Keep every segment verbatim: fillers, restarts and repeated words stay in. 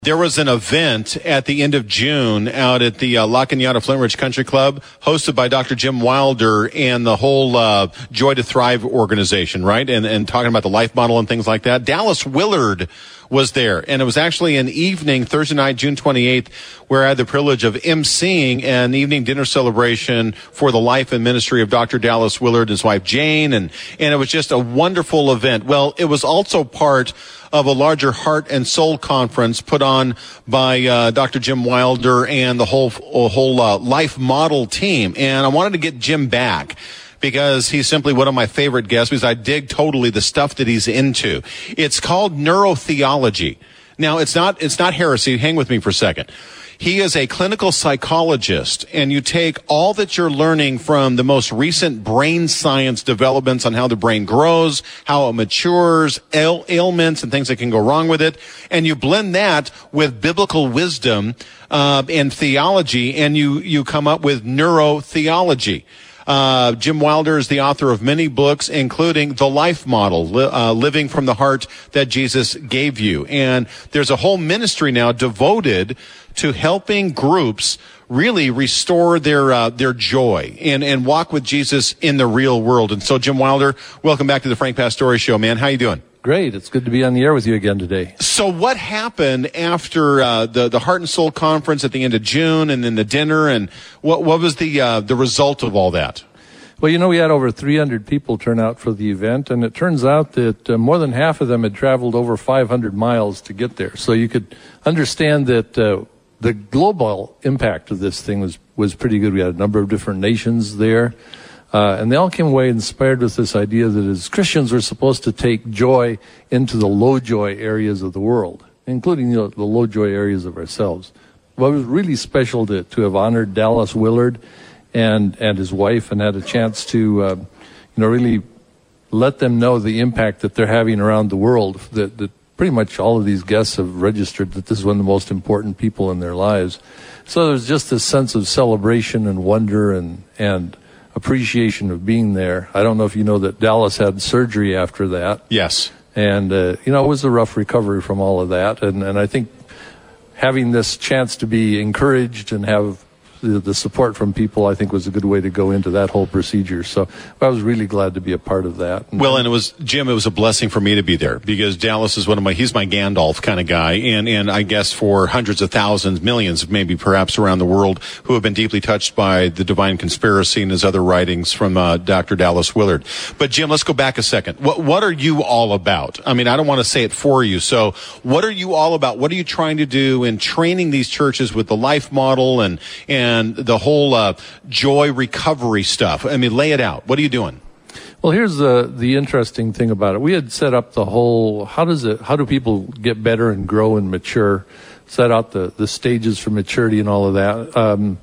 There was an event at the end of June out at the uh, La Cañada Flint Ridge Country Club, hosted by Doctor Jim Wilder and the whole uh, Joy to Thrive organization, right? And, and talking about the life model and things like that. Dallas Willard was there, and it was actually an evening, Thursday night, June twenty-eighth, where I had the privilege of emceeing an evening dinner celebration for the life and ministry of Doctor Dallas Willard and his wife Jane, and, and it was just a wonderful event. Well, it was also part of a larger heart and soul conference put on by uh, Doctor Jim Wilder and the whole whole uh, life model team. And I wanted to get Jim back because he's simply one of my favorite guests, because I dig totally the stuff that he's into. It's called neurotheology. Now, it's not it's not heresy. Hang with me for a second. He is a clinical psychologist, and you take all that you're learning from the most recent brain science developments on how the brain grows, how it matures, ail- ailments and things that can go wrong with it, and you blend that with biblical wisdom uh, and theology, and you, you come up with neurotheology. Uh, Jim Wilder is the author of many books, including The Life Model, li- uh, Living from the Heart That Jesus Gave You. And there's a whole ministry now devoted to helping groups really restore their uh, their joy and, and walk with Jesus in the real world. And so, Jim Wilder, welcome back to the Frank Pastore Show, man. How you doing? Great. It's good to be on the air with you again today. So what happened after uh, the, the Heart and Soul Conference at the end of June and then the dinner, and what, what was the uh, the result of all that? Well, you know, we had over three hundred people turn out for the event, and it turns out that uh, more than half of them had traveled over five hundred miles to get there. So you could understand that uh, the global impact of this thing was, was pretty good. We had a number of different nations there. Uh, and they all came away inspired with this idea that as Christians we're supposed to take joy into the low joy areas of the world, including you know, the low joy areas of ourselves. Well, it was really special to, to have honored Dallas Willard and, and his wife, and had a chance to, uh, you know, really let them know the impact that they're having around the world. That, that pretty much all of these guests have registered that this is one of the most important people in their lives. So there's just this sense of celebration and wonder and, and appreciation of being there. I don't know if you know that Dallas had surgery after that. Yes. And, uh, you know, it was a rough recovery from all of that. And, and I think having this chance to be encouraged and have the, the support from people, I think, was a good way to go into that whole procedure. So I was really glad to be a part of that. Well, and it was, Jim, it was a blessing for me to be there, because Dallas is one of my, he's my Gandalf kind of guy. And, and I guess for hundreds of thousands, millions, maybe perhaps around the world, who have been deeply touched by the Divine Conspiracy and his other writings from uh, Doctor Dallas Willard. But Jim, let's go back a second. What, what are you all about? I mean, I don't want to say it for you. So what are you all about? What are you trying to do in training these churches with the life model and, and and the whole uh, joy recovery stuff? I mean, lay it out. What are you doing? Well, here's the the interesting thing about it. We had set up the whole, how does it, how do people get better and grow and mature, set out the, the stages for maturity and all of that. Um,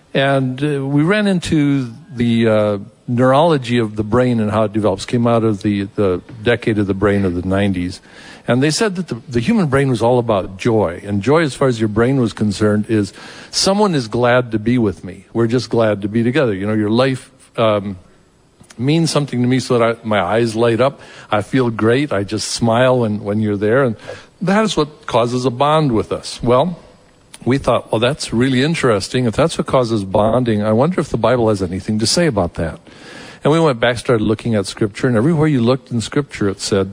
and uh, we ran into the uh, neurology of the brain and how it develops, came out of the, the decade of the brain of the nineties. And they said that the, the human brain was all about joy. And joy, as far as your brain was concerned, is someone is glad to be with me. We're just glad to be together. You know, your life um, means something to me so that I, my eyes light up. I feel great. I just smile when, when you're there. And that is what causes a bond with us. Well, we thought, well, that's really interesting. If that's what causes bonding, I wonder if the Bible has anything to say about that. And we went back, started looking at Scripture, and everywhere you looked in Scripture, it said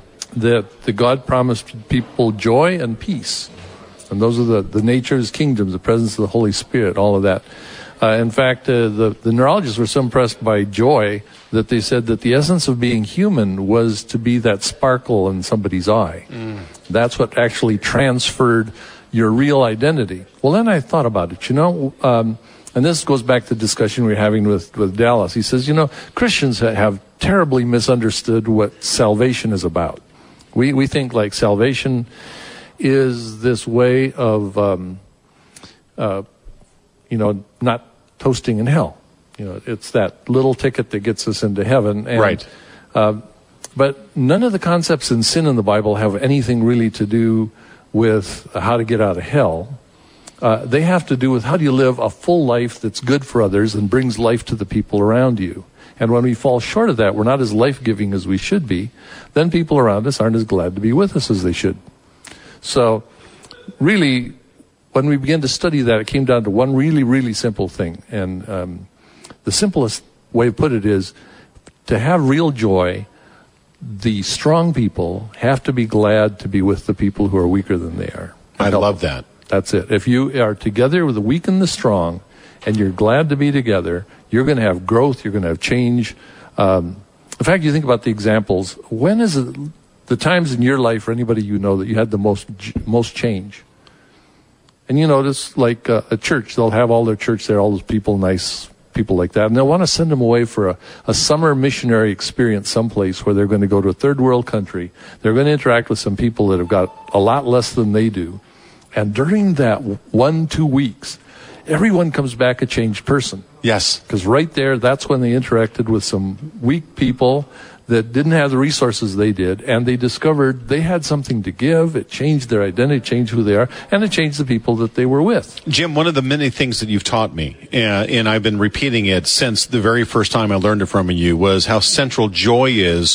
that the God promised people joy and peace. And those are the, the nature of his kingdom, the presence of the Holy Spirit, all of that. Uh, in fact, uh, the, the neurologists were so impressed by joy that they said that the essence of being human was to be that sparkle in somebody's eye. Mm. That's what actually transferred your real identity. Well, then I thought about it, you know, um, and this goes back to the discussion we were having with, with Dallas. He says, you know, Christians have terribly misunderstood what salvation is about. We we think like salvation is this way of, um, uh, you know, not toasting in hell. You know, it's that little ticket that gets us into heaven. And, right. Uh, but none of the concepts in sin in the Bible have anything really to do with how to get out of hell. Uh, they have to do with how do you live a full life that's good for others and brings life to the people around you. And when we fall short of that, we're not as life-giving as we should be, then people around us aren't as glad to be with us as they should. So really, when we began to study that, it came down to one really, really simple thing. And um, the simplest way to put it is, to have real joy, the strong people have to be glad to be with the people who are weaker than they are. I love that. That's it. If you are together with the weak and the strong, and you're glad to be together, you're going to have growth, you're going to have change. Um, in fact, you think about the examples. When is it the times in your life, or anybody you know, that you had the most most change? And you notice, like uh, a church, they'll have all their church there, all those people, nice people like that, and they'll want to send them away for a, a summer missionary experience someplace where they're going to go to a third world country. They're going to interact with some people that have got a lot less than they do. And during that one, two weeks, everyone comes back a changed person. Yes. Because right there, that's when they interacted with some weak people that didn't have the resources they did, and they discovered they had something to give. It changed their identity, changed who they are, and it changed the people that they were with. Jim, one of the many things that you've taught me, uh, and I've been repeating it since the very first time I learned it from you, was how central joy is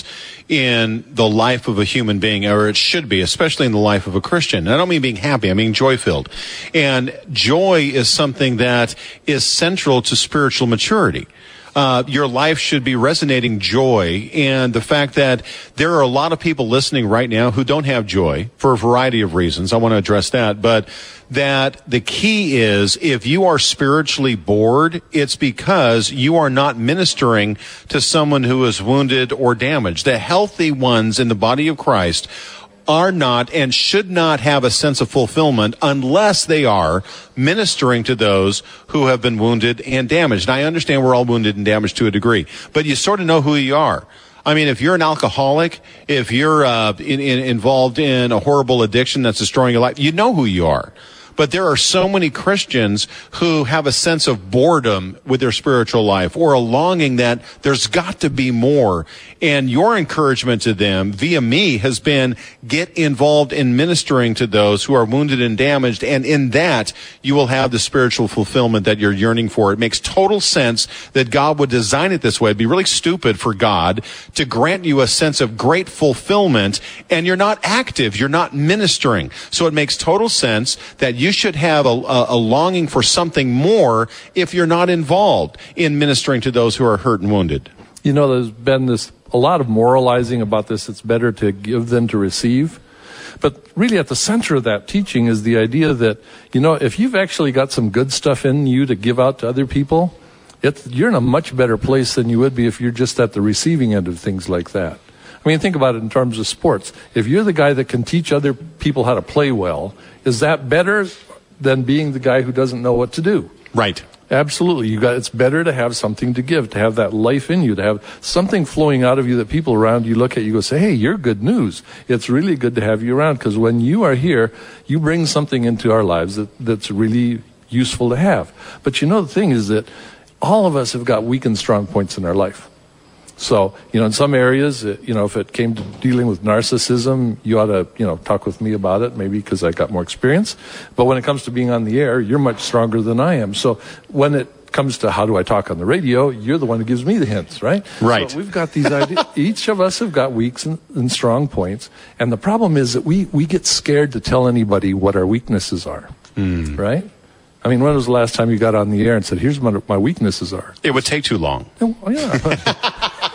in the life of a human being, or it should be, especially in the life of a Christian. And I don't mean being happy, I mean joy-filled. And joy is something that is central to spiritual maturity. Uh, your life should be resonating joy, and the fact that there are a lot of people listening right now who don't have joy for a variety of reasons. I want to address that, but that the key is, if you are spiritually bored, it's because you are not ministering to someone who is wounded or damaged. The healthy ones in the body of Christ are not and should not have a sense of fulfillment unless they are ministering to those who have been wounded and damaged. And I understand we're all wounded and damaged to a degree, but you sort of know who you are. I mean, if you're an alcoholic, if you're uh, in, in, involved in a horrible addiction that's destroying your life, you know who you are. But there are so many Christians who have a sense of boredom with their spiritual life, or a longing that there's got to be more. And your encouragement to them via me has been, get involved in ministering to those who are wounded and damaged. And in that, you will have the spiritual fulfillment that you're yearning for. It makes total sense that God would design it this way. It'd be really stupid for God to grant you a sense of great fulfillment, and you're not active, you're not ministering. So it makes total sense that you should have a, a, a longing for something more if you're not involved in ministering to those who are hurt and wounded. You know, there's been this a lot of moralizing about this. It's better to give than to receive. But really at the center of that teaching is the idea that, you know, if you've actually got some good stuff in you to give out to other people, it's, you're in a much better place than you would be if you're just at the receiving end of things like that. I mean, think about it in terms of sports. If you're the guy that can teach other people how to play well, is that better than being the guy who doesn't know what to do? Right. Absolutely. You got, it's better to have something to give, to have that life in you, to have something flowing out of you that people around you look at you and go, say, hey, you're good news. It's really good to have you around, because when you are here, you bring something into our lives that, that's really useful to have. But you know, the thing is that all of us have got weak and strong points in our life. So, you know, in some areas, you know, if it came to dealing with narcissism, you ought to, you know, talk with me about it, maybe because I got more experience. But when it comes to being on the air, you're much stronger than I am. So when it comes to how do I talk on the radio, you're the one who gives me the hints, right? Right. So we've got these ideas. Each of us have got weak and, and strong points. And the problem is that we, we get scared to tell anybody what our weaknesses are, mm. right? I mean, when was the last time you got on the air and said, here's what my weaknesses are? It would take too long. Oh, yeah.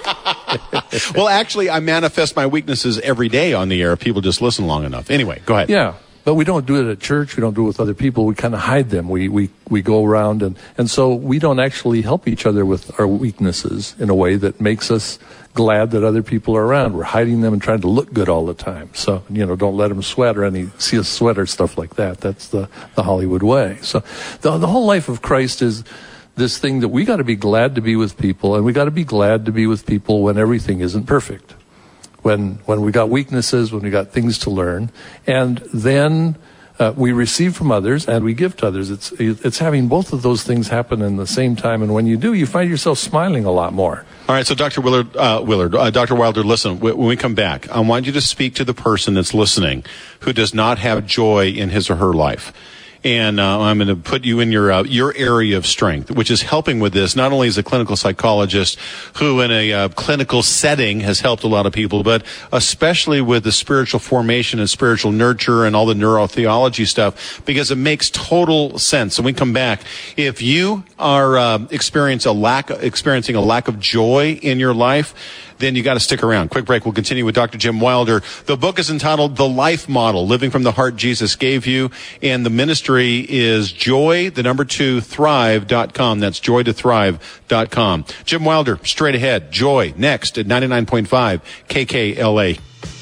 Well, actually, I manifest my weaknesses every day on the air if people just listen long enough. Anyway, go ahead. Yeah, but we don't do it at church. We don't do it with other people. We kind of hide them. We we we go around, and, and so we don't actually help each other with our weaknesses in a way that makes us glad that other people are around. We're hiding them and trying to look good all the time. So, you know, don't let them sweat or any see us sweat or stuff like that. That's the, the Hollywood way. So the the whole life of Christ is this thing that we got to be glad to be with people, and we got to be glad to be with people when everything isn't perfect, when when we got weaknesses, when we got things to learn, and then uh, we receive from others and we give to others. It's it's having both of those things happen in the same time, and when you do, you find yourself smiling a lot more. All right, so Doctor Willard, uh, Willard, uh, Doctor Wilder, listen. When we come back, I want you to speak to the person that's listening who does not have joy in his or her life. And uh, I'm going to put you in your uh, your area of strength, which is helping with this, not only as a clinical psychologist who in a uh, clinical setting has helped a lot of people, but especially with the spiritual formation and spiritual nurture and all the neurotheology stuff, because it makes total sense. And we come back. If you are uh, experience a lack, experiencing a lack of joy in your life, then you got to stick around. Quick break. We'll continue with Doctor Jim Wilder. The book is entitled The Life Model, Living from the Heart Jesus Gave You. And the ministry is joy, the number two, thrive dot com. That's joy to thrive dot com. Jim Wilder, straight ahead. Joy, next at ninety-nine point five K K L A.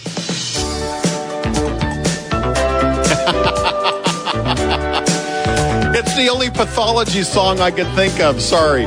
It's the only pathology song I could think of. Sorry.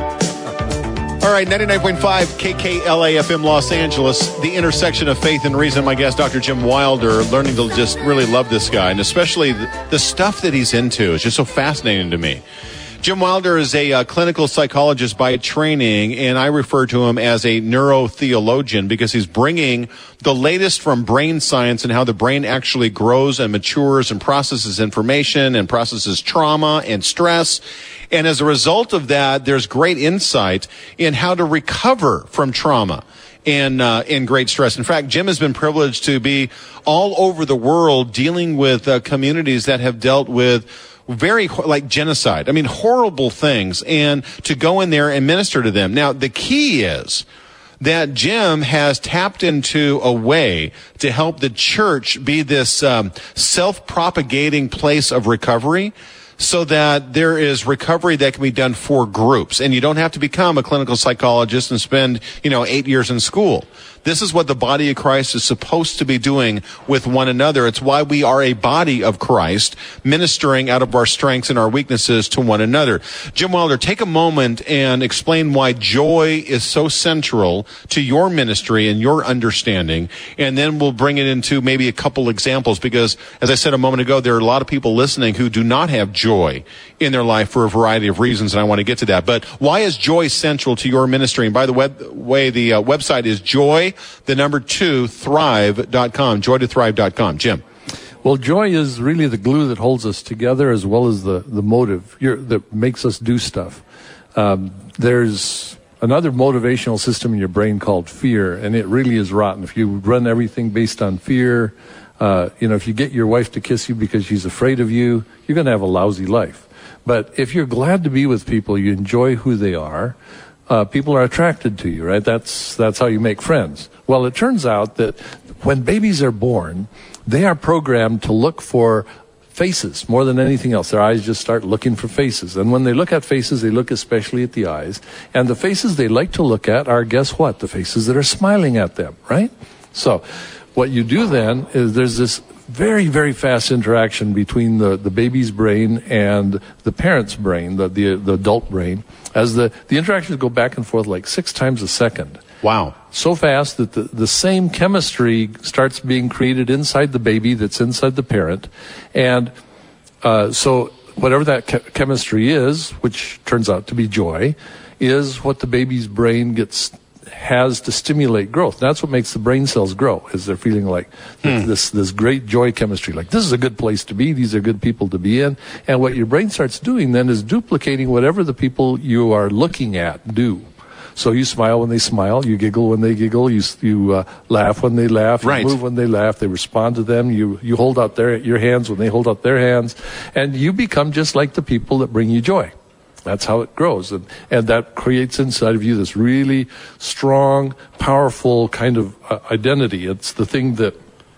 All right, ninety-nine point five K K L A F M Los Angeles, the intersection of faith and reason. My guest, Doctor Jim Wilder, learning to just really love this guy, and especially the, the stuff that he's into is just so fascinating to me. Jim Wilder is a uh, clinical psychologist by training, and I refer to him as a neurotheologian because he's bringing the latest from brain science and how the brain actually grows and matures and processes information and processes trauma and stress. And as a result of that, there's great insight in how to recover from trauma and uh, and great stress. In fact, Jim has been privileged to be all over the world dealing with uh, communities that have dealt with very, like genocide. I mean, horrible things, and to go in there and minister to them. Now, the key is that Jim has tapped into a way to help the church be this um, self-propagating place of recovery, so that there is recovery that can be done for groups. And you don't have to become a clinical psychologist and spend, you know, eight years in school. This is what the body of Christ is supposed to be doing with one another. It's why we are a body of Christ, ministering out of our strengths and our weaknesses to one another. Jim Wilder, take a moment and explain why joy is so central to your ministry and your understanding, and then we'll bring it into maybe a couple examples, because, as I said a moment ago, there are a lot of people listening who do not have joy in their life for a variety of reasons, and I want to get to that. But why is joy central to your ministry? And by the web, way, the uh, website is joy, the number two, thrive dot com, joy to thrive dot com. Jim. Well, joy is really the glue that holds us together, as well as the, the motive You're, that makes us do stuff. Um, there's another motivational system in your brain called fear, and it really is rotten. If you run everything based on fear, uh, you know, if you get your wife to kiss you because she's afraid of you, you're going to have a lousy life. But if you're glad to be with people, you enjoy who they are, Uh, people are attracted to you, right? That's that's how you make friends. Well, it turns out that when babies are born, they are programmed to look for faces more than anything else. Their eyes just start looking for faces. And when they look at faces, they look especially at the eyes. And the faces they like to look at are, guess what? The faces that are smiling at them, right? So what you do then is there's this very, very fast interaction between the, the baby's brain and the parent's brain, the, the, the adult brain, as the, the interactions go back and forth like six times a second. Wow. So fast that the, the same chemistry starts being created inside the baby that's inside the parent. And uh, so whatever that che- chemistry is, which turns out to be joy, is what the baby's brain gets has to stimulate growth. That's what makes the brain cells grow, is they're feeling like hmm. this this great joy chemistry, like this is a good place to be, these are good people to be in. And what your brain starts doing then is duplicating whatever the people you are looking at do. So you smile when they smile, you giggle when they giggle, you you uh, laugh when they laugh, you right. move when they laugh, they respond to them, you you hold out their your hands when they hold out their hands, and you become just like the people that bring you joy. That's how it grows. And, and that creates inside of you this really strong, powerful kind of uh, identity. It's the thing that,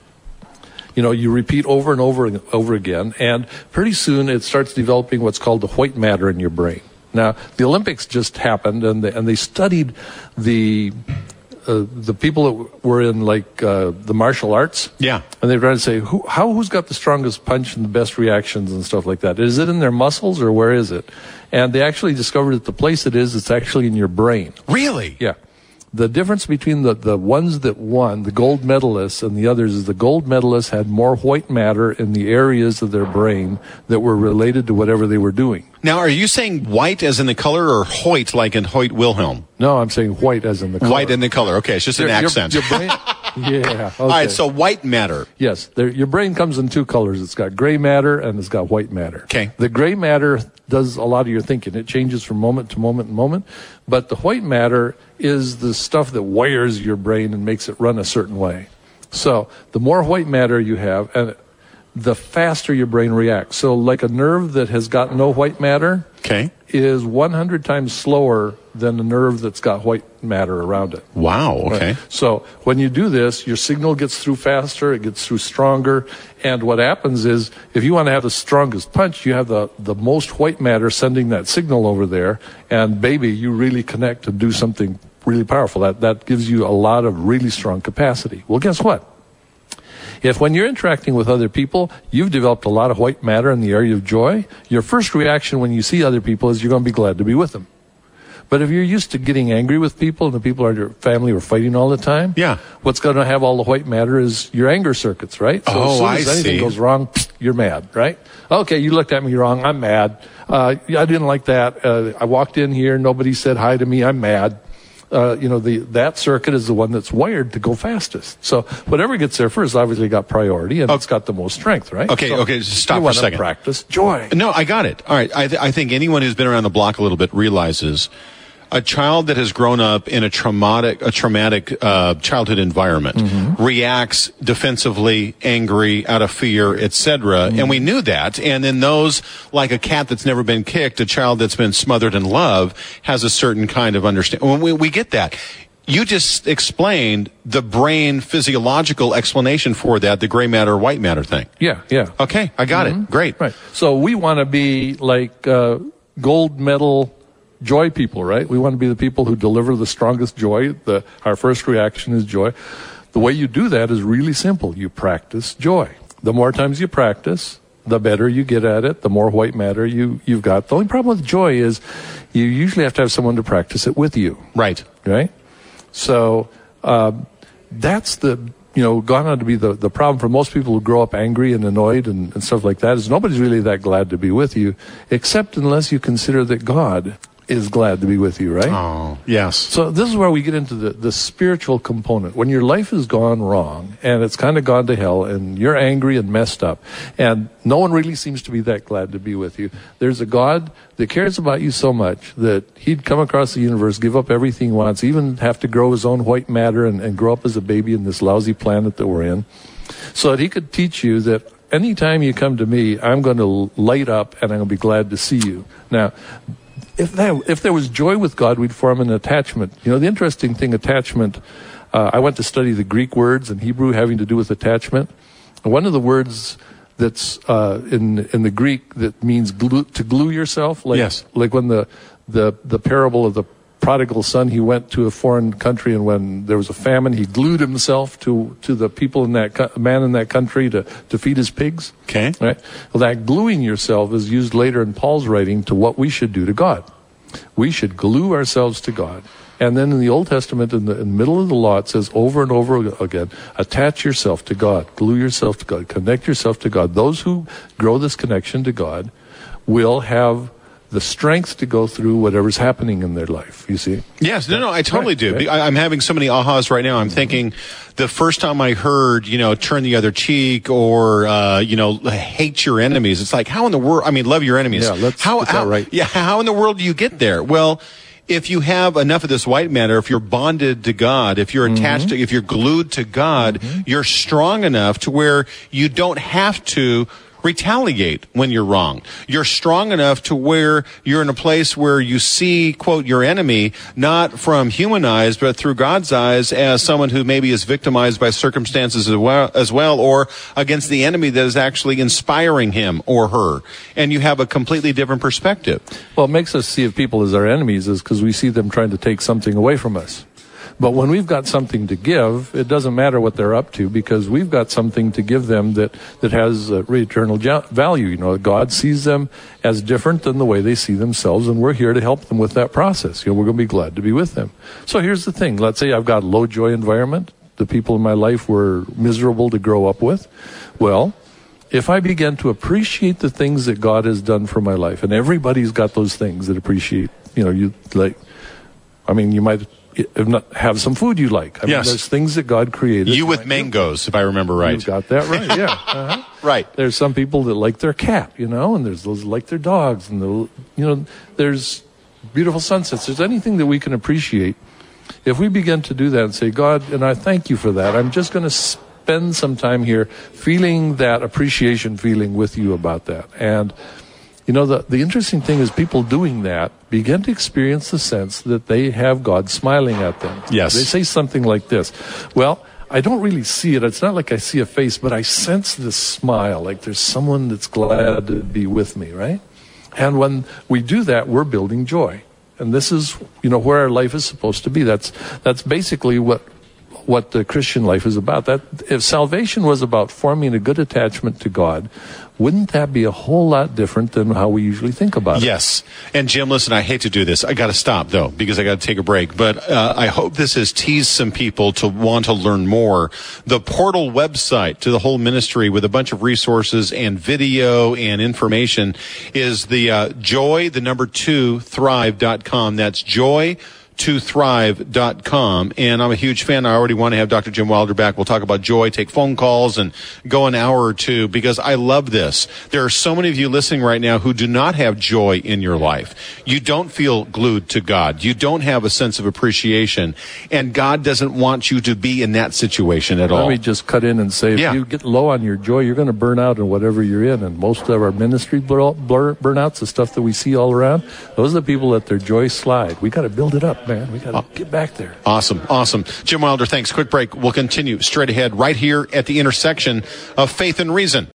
you know, you repeat over and over and over again. And pretty soon it starts developing what's called the white matter in your brain. Now, the Olympics just happened, and they, and they studied the uh, the people that were in, like, uh, the martial arts. Yeah. And they were trying to say, who, how, who's got the strongest punch and the best reactions and stuff like that? Is it in their muscles, or where is it? And they actually discovered that the place it is, it's actually in your brain. Really? Yeah. The difference between the, the ones that won, the gold medalists, and the others is the gold medalists had more white matter in the areas of their brain that were related to whatever they were doing. Now, are you saying white as in the color, or Hoyt like in Hoyt Wilhelm? No, I'm saying white as in the color. White in the color. Okay, it's just an your, accent. Your, your brain, Yeah. Okay. All right, so white matter. Yes, there, your brain comes in two colors. It's got gray matter and it's got white matter. Okay. The gray matter does a lot of your thinking. It changes from moment to moment and moment. But the white matter is the stuff that wires your brain and makes it run a certain way. So the more white matter you have, and the faster your brain reacts. So like a nerve that has got no white matter Okay. is one hundred times slower than a nerve that's got white matter around it. Wow, okay. Right. So when you do this, your signal gets through faster, it gets through stronger, and what happens is, if you want to have the strongest punch, you have the, the most white matter sending that signal over there, and baby, you really connect and do something really powerful. That, that gives you a lot of really strong capacity. Well, guess what? If when you're interacting with other people, you've developed a lot of white matter in the area of joy, your first reaction when you see other people is you're going to be glad to be with them. But if you're used to getting angry with people and the people in your family are fighting all the time, yeah, what's going to have all the white matter is your anger circuits, right? So oh, as soon I as anything see. goes wrong, you're mad, right? Okay, you looked at me wrong, I'm mad. Uh, I didn't like that. Uh, I walked in here, nobody said hi to me, I'm mad. Uh, you know, the that circuit is the one that's wired to go fastest. So whatever gets there first obviously got priority, and okay. It's got the most strength, right? Okay, so okay, just stop you for a want to second. Practice joy. No, I got it. All right, I, th- I think anyone who's been around the block a little bit realizes a child that has grown up in a traumatic, a traumatic uh, childhood environment mm-hmm. reacts defensively, angry, out of fear, et cetera. Mm-hmm. And we knew that. And then those, like a cat that's never been kicked, a child that's been smothered in love, has a certain kind of understanding. We, we get that. You just explained the brain physiological explanation for that, the gray matter, white matter thing. Yeah, yeah. Okay, I got mm-hmm. it. Great. Right. So we want to be like uh, gold medal joy people, right? We want to be the people who deliver the strongest joy. The, our first reaction is joy. The way you do that is really simple. You practice joy. The more times you practice, the better you get at it, the more white matter you, you've got. The only problem with joy is you usually have to have someone to practice it with you. Right. Right? So uh, that's the, you know, gone on to be the, the problem for most people who grow up angry and annoyed and, and stuff like that, is nobody's really that glad to be with you, except unless you consider that God is glad to be with you, right? Oh, yes. So this is where we get into the, the spiritual component. When your life has gone wrong and it's kind of gone to hell and you're angry and messed up and no one really seems to be that glad to be with you, there's a God that cares about you so much that he'd come across the universe, give up everything he wants, even have to grow his own white matter and, and grow up as a baby in this lousy planet that we're in, so that he could teach you that anytime you come to me, I'm going to light up and I'm going to be glad to see you. Now, If that, if there was joy with God, we'd form an attachment. You know, the interesting thing, attachment, uh, I went to study the Greek words in Hebrew having to do with attachment. One of the words that's uh, in in the Greek that means glue, to glue yourself, like yes. like when the, the the parable of the prodigal son, he went to a foreign country, and when there was a famine, he glued himself to to the people in that co- man in that country to to feed his pigs. Okay. Right. Well, that gluing yourself is used later in Paul's writing to what we should do to God. We should glue ourselves to God. And then in the Old Testament, in the, in the middle of the law, it says over and over again, attach yourself to God, glue yourself to God, connect yourself to God. Those who grow this connection to God will have the strength to go through whatever's happening in their life, you see? Yes, no, no, I totally Right, do. right. I, I'm having so many ahas right now. I'm thinking the first time I heard, you know, turn the other cheek or, uh, you know, hate your enemies. It's like, how in the world, I mean, love your enemies. Yeah, let's how, get that how, right. Yeah, how in the world do you get there? Well, if you have enough of this white matter, if you're bonded to God, if you're attached Mm-hmm. to, if you're glued to God, Mm-hmm. you're strong enough to where you don't have to retaliate when you're wrong. You're strong enough to where you're in a place where you see, quote, your enemy, not from human eyes, but through God's eyes as someone who maybe is victimized by circumstances as well, as well, or against the enemy that is actually inspiring him or her. And you have a completely different perspective. Well, it makes us see people as our enemies is because we see them trying to take something away from us. But when we've got something to give, it doesn't matter what they're up to because we've got something to give them that, that has uh, eternal ja- value. You know, God sees them as different than the way they see themselves, and we're here to help them with that process. You know, we're going to be glad to be with them. So here's the thing. Let's say I've got a low joy environment. The people in my life were miserable to grow up with. Well, if I begin to appreciate the things that God has done for my life, and everybody's got those things that appreciate, you know, you like, I mean, you might if not, have some food you like. I yes. mean, there's things that God created. You with mangoes, if I remember right. You got that right, yeah. Uh-huh. Right. There's some people that like their cat, you know, and there's those that like their dogs, and the, you know, there's beautiful sunsets. There's anything that we can appreciate. If we begin to do that and say, God, and I thank you for that, I'm just going to spend some time here feeling that appreciation feeling with you about that. And, you know, the, the interesting thing is people doing that begin to experience the sense that they have God smiling at them. Yes. They say something like this, well, I don't really see it. It's not like I see a face, but I sense this smile, like there's someone that's glad to be with me, right? And when we do that, we're building joy. And this is, you know, where our life is supposed to be. That's that's basically what what the Christian life is about. That if salvation was about forming a good attachment to God, wouldn't that be a whole lot different than how we usually think about it? Yes. And Jim, listen, I hate to do this. I got to stop, though, because I got to take a break. But uh, I hope this has teased some people to want to learn more. The Portal website to the whole ministry with a bunch of resources and video and information is the uh, joy, the number two, thrive dot com. That's joy to thrive dot com. And I'm a huge fan. I already want to have Doctor Jim Wilder back. We'll talk about joy, take phone calls, and go an hour or two, because I love this. There are so many of you listening right now who do not have joy in your life. You don't feel glued to God. You don't have a sense of appreciation. And God doesn't want you to be in that situation at all. Let me just cut in and say, if yeah. you get low on your joy, you're going to burn out in whatever you're in. And most of our ministry blur, blur, burnouts, the stuff that we see all around, those are the people that their joy slide. We got to build it up, man. We got to uh, get back there. Awesome. Awesome. Jim Wilder, thanks. Quick break. We'll continue straight ahead right here at the intersection of faith and reason.